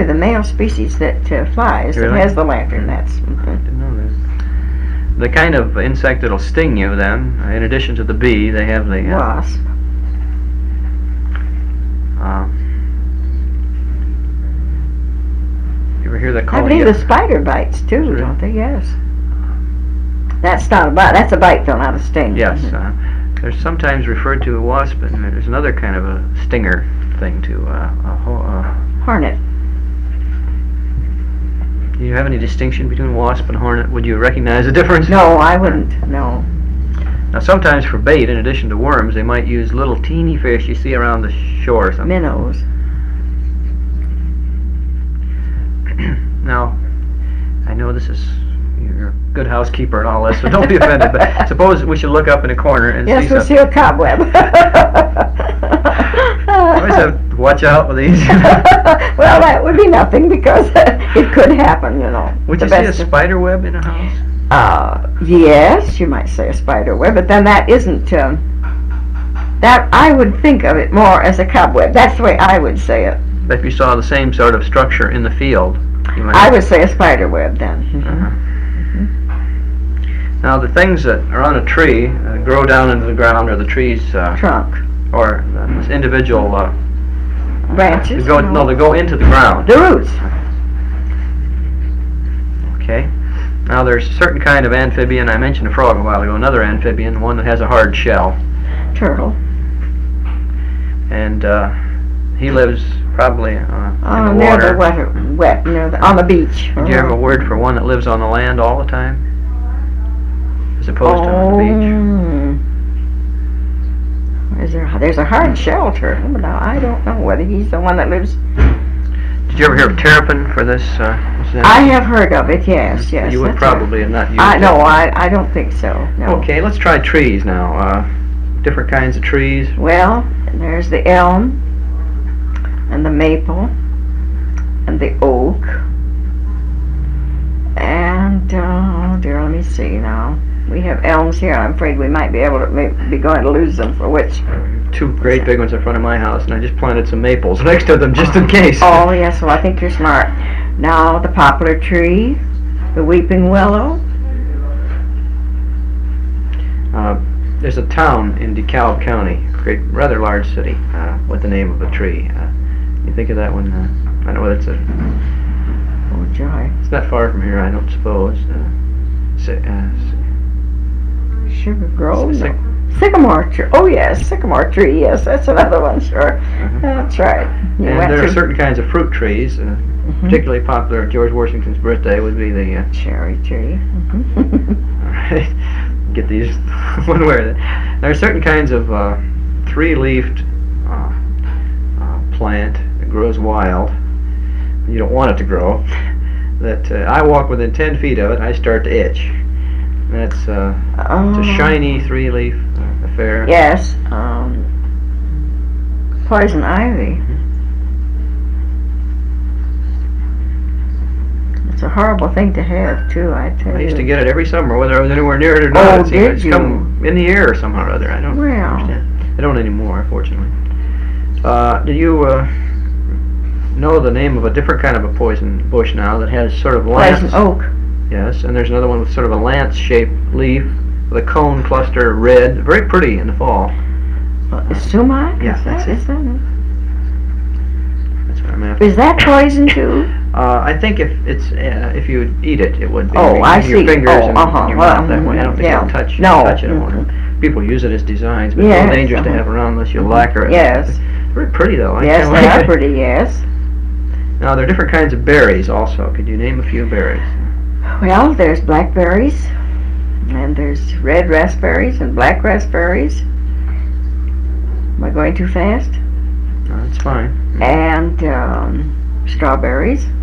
the male species that flies. Really? It has the lantern. That's. Didn't know that. The kind of insect that'll sting you, then, in addition to the bee, they have the Wasp. You ever hear that I called? believe the spider bites too, Really? don't they? Yes. That's not a bite. That's a bite, though, not a sting. Yes. They're sometimes referred to a wasp, and there's another kind of a stinger thing too. Hornet. Do you have any distinction between wasp and hornet? Would you recognize the difference? No, I wouldn't. No. Now, sometimes for bait, in addition to worms, they might use little teeny fish you see around the shore or something. Minnows. Now, I know this is, you're a good housekeeper and all this, so don't be offended, but suppose we should look up in a corner and Yes, see we'll something. see a cobweb. I always have to watch out with these. Well, that would be nothing because it could happen, you know. Would The you see a best of- spider web in a house? Yes, you might say a spider web, but then that isn't, that I would think of it more as a cobweb. That's the way I would say it. If you saw the same sort of structure in the field, you might. I would say a spider web then. Uh-huh. Now, the things that are on a tree grow down into the ground, or the tree's Trunk. or individual Branches. they go, no. no, they go into the ground. The roots. Okay. Now, there's a certain kind of amphibian. I mentioned a frog a while ago. Another amphibian, one that has a hard shell, Turtle. and he lives probably in the Near water. the wet, near the, on the beach. Do you have a word for one that lives on the land all the time, as opposed to on the beach? There's a hard shell turtle, but now I don't know whether he's the one that lives. Did you ever hear of terrapin for this? I have heard of it. Yes, yes. You would that's probably have not used right. it. No, I don't think so. No. Okay, let's try trees now. Different kinds of trees. Well, there's the elm, and the maple, and the oak, and dear, let me see now. We have elms here. I'm afraid we might be able to be going to lose them. For which? Two great big ones in front of my house, and I just planted some maples next to them just in case. Oh yes, well I think you're smart. Now the poplar tree, the weeping willow. There's a town in DeKalb County, great, rather large city, with the name of a tree. You think of that one? I don't know whether it's Oh joy. It's not far from here, I don't suppose. Sugar Grove. Syc- No. Sycamore tree. Oh yes, sycamore tree. Yes, that's another one. Sure. That's right. You And went there are through- certain kinds of fruit trees. Particularly popular at George Washington's birthday would be the cherry tree. Alright, get these one way or the There are certain kinds of three-leafed plant that grows wild. You don't want it to grow. That I walk within 10 feet of it, I start to itch. That's it's a shiny three-leaf affair. Yes. Poison ivy. It's a horrible thing to have, too, I tell you. I used to get it every summer, whether I was anywhere near it or not. Oh, It seemed did to you? come in the air somehow or other. I don't Well. understand. I don't anymore, fortunately. Do you know the name of a different kind of a poison bush now that has sort of lance? Poison oak. Yes, and there's another one with sort of a lance-shaped leaf with a cone cluster, red, very pretty in the fall. Sumac? Yeah, that's it. Is that it? That's what I'm after. Is that poison too? I think if you eat it, it would be. Oh, I your see. fingers Oh, and your well, mouth that way. I don't think yeah. you'll touch No. it. On people use it as designs, but Yes, it's dangerous to have around unless you lacquer it. Yes. Very pretty though. I Yes, kinda they like are it. pretty, yes. Now there are different kinds of berries also. Could you name a few berries? Well, there's blackberries, and there's red raspberries and black raspberries. Am I going too fast? No, that's fine. And strawberries.